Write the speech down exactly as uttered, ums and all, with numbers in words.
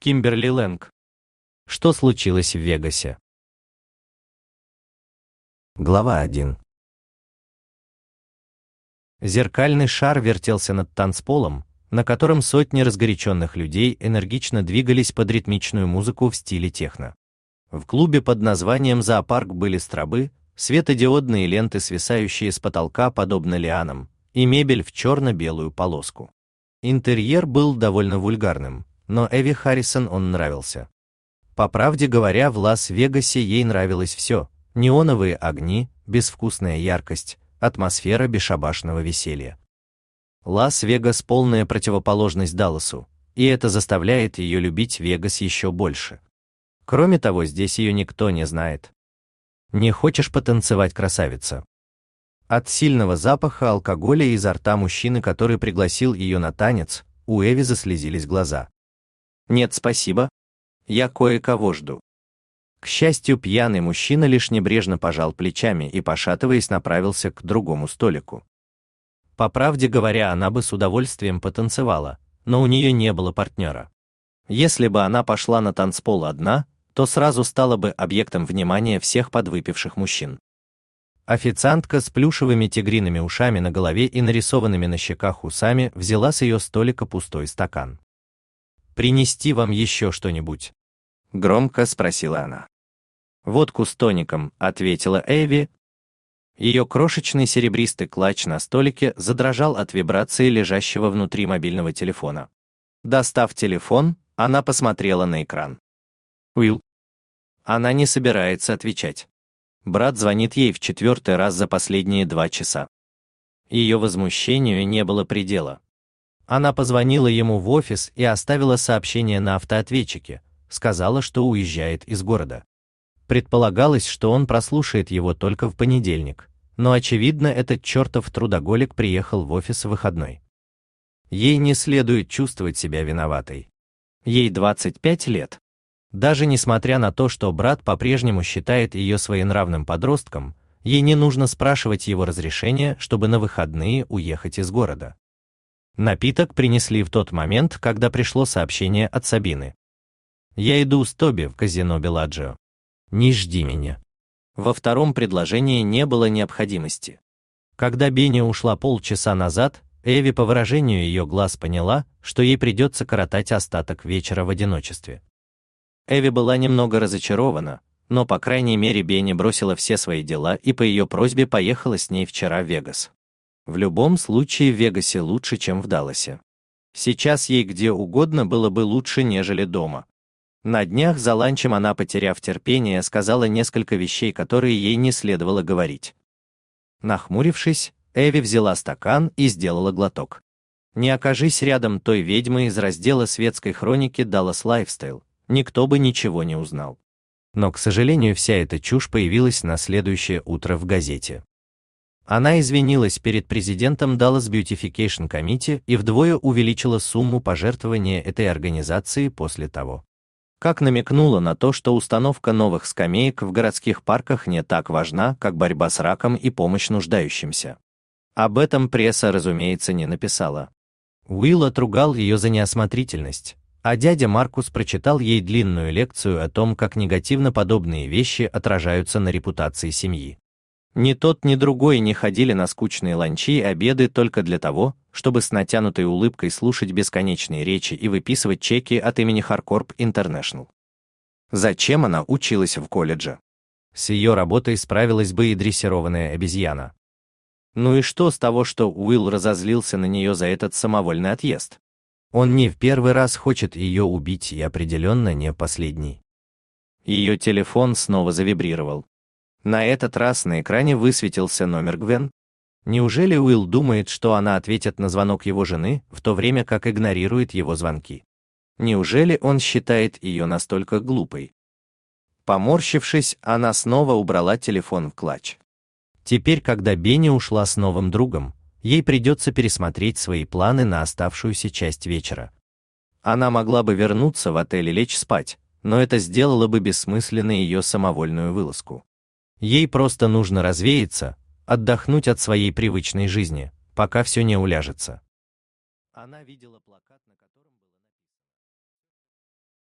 Кимберли Лэнг. Что случилось в Вегасе? Глава один. Зеркальный шар вертелся над танцполом, на котором сотни разгоряченных людей энергично двигались под ритмичную музыку в стиле техно. В клубе под названием «Зоопарк» были стробы, светодиодные ленты, свисающие с потолка подобно лианам, и мебель в черно-белую полоску. Интерьер был довольно вульгарным, но Эви Харрисон он нравился. По правде говоря, в Лас-Вегасе ей нравилось все: неоновые огни, безвкусная яркость, атмосфера бесшабашного веселья. Лас-Вегас — полная противоположность Далласу, и это заставляет ее любить Вегас еще больше. Кроме того, здесь ее никто не знает. Не хочешь потанцевать, красавица? От сильного запаха алкоголя изо рта мужчины, который пригласил ее на танец, у Эви заслезились глаза. Нет, спасибо. Я кое-кого жду. К счастью, пьяный мужчина лишь небрежно пожал плечами и, пошатываясь, направился к другому столику. По правде говоря, она бы с удовольствием потанцевала, но у нее не было партнера. Если бы она пошла на танцпол одна, то сразу стала бы объектом внимания всех подвыпивших мужчин. Официантка с плюшевыми тигриными ушами на голове и нарисованными на щеках усами взяла с ее столика пустой стакан. «Принести вам еще что-нибудь?» — громко спросила она. «Водку с тоником», — ответила Эви. Ее крошечный серебристый клатч на столике задрожал от вибрации лежащего внутри мобильного телефона. Достав телефон, она посмотрела на экран. Уилл. Она не собирается отвечать. Брат звонит ей в четвертый раз за последние два часа. Ее возмущению не было предела. Она позвонила ему в офис и оставила сообщение на автоответчике, сказала, что уезжает из города. Предполагалось, что он прослушает его только в понедельник, но, очевидно, этот чертов трудоголик приехал в офис в выходной. Ей не следует чувствовать себя виноватой. Ей двадцать пять лет. Даже несмотря на то, что брат по-прежнему считает ее своенравным подростком, ей не нужно спрашивать его разрешения, чтобы на выходные уехать из города. Напиток принесли в тот момент, когда пришло сообщение от Сабины. «Я иду с Тоби в казино Белладжио. Не жди меня». Во втором предложении не было необходимости. Когда Бенни ушла полчаса назад, Эви по выражению ее глаз поняла, что ей придется коротать остаток вечера в одиночестве. Эви была немного разочарована, но, по крайней мере, Бенни бросила все свои дела и по ее просьбе поехала с ней вчера в Вегас. В любом случае, в Вегасе лучше, чем в Далласе. Сейчас ей где угодно было бы лучше, нежели дома. На днях за ланчем она, потеряв терпение, сказала несколько вещей, которые ей не следовало говорить. Нахмурившись, Эви взяла стакан и сделала глоток. Не окажись рядом той ведьмы из раздела светской хроники Dallas Lifestyle, никто бы ничего не узнал. Но, к сожалению, вся эта чушь появилась на следующее утро в газете. Она извинилась перед президентом Dallas Beautification Committee и вдвое увеличила сумму пожертвования этой организации после того, как намекнула на то, что установка новых скамеек в городских парках не так важна, как борьба с раком и помощь нуждающимся. Об этом пресса, разумеется, не написала. Уилл отругал ее за неосмотрительность, а дядя Маркус прочитал ей длинную лекцию о том, как негативно подобные вещи отражаются на репутации семьи. Ни тот, ни другой не ходили на скучные ланчи и обеды только для того, чтобы с натянутой улыбкой слушать бесконечные речи и выписывать чеки от имени Харкорп Интернешнл. Зачем она училась в колледже? С ее работой справилась бы и дрессированная обезьяна. Ну и что с того, что Уилл разозлился на нее за этот самовольный отъезд? Он не в первый раз хочет ее убить и определенно не последний. Ее телефон снова завибрировал. На этот раз на экране высветился номер Гвен. Неужели Уилл думает, что она ответит на звонок его жены, в то время как игнорирует его звонки? Неужели он считает ее настолько глупой? Поморщившись, она снова убрала телефон в клатч. Теперь, когда Бенни ушла с новым другом, ей придется пересмотреть свои планы на оставшуюся часть вечера. Она могла бы вернуться в отель и лечь спать, но это сделало бы бессмысленной ее самовольную вылазку. Ей просто нужно развеяться, отдохнуть от своей привычной жизни, пока все не уляжется. Она видела плакат, на